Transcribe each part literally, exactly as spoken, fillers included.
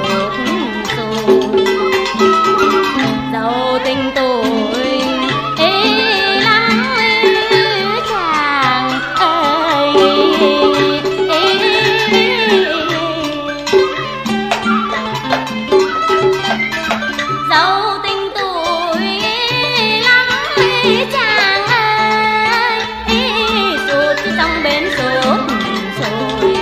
Dẫu tình tôi ý lắm chàng ơi, dẫu tình tôi ý lắm chàng ơi, suốt trong bến suốt rồi.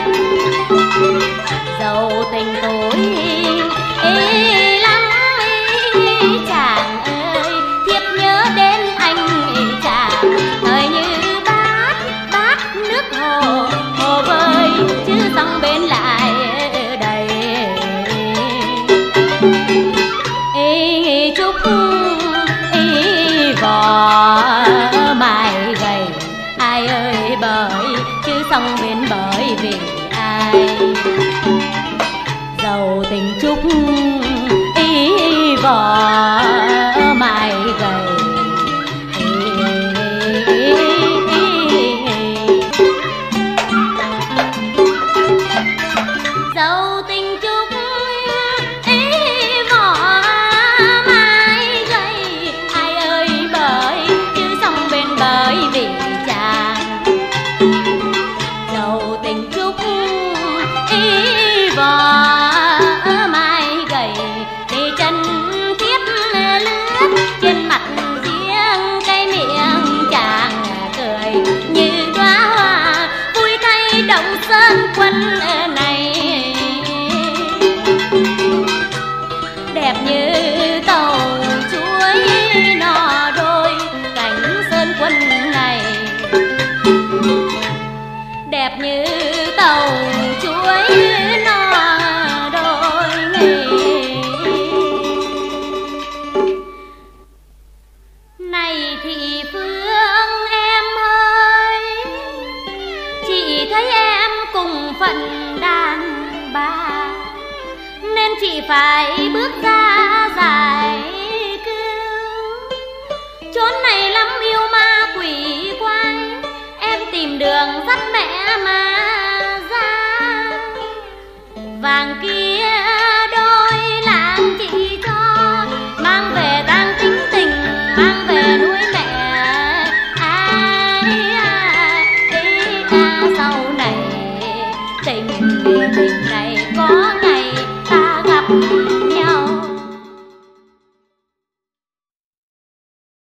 Dẫu tình tôi ý lắm chàng ơi, thiếp nhớ đến anh chàng thời như bát bát nước hồ, hồ bơi chứ dòng bên lại đầy. Ý chúc ý vò mài gầy, ai ơi bởi chứ sông bên bởi vì ai. Dầu tình chúc ý vò mài gầy, dầu tình chúc ý vò mài gầy, ai ơi bởi chứ sông bên bởi vì chàng. Dầu tình chúc ý vò mài gầy, thì chân thiếp lướt trên mặt riêng cây miệng chàng cười như đóa hoa vui thay động sơn quân này. Đẹp như tàu chuối nọ đôi cảnh sơn quân này, đẹp như tàu chuối nọ đôi ngày. Này thị Phương em ơi, chị thấy em cùng phận đàn bà, nên chị phải bước ra giải cứu. Chốn này lắm yêu ma quỷ quái, em tìm đường dắt mẹ mà ra. Vàng kia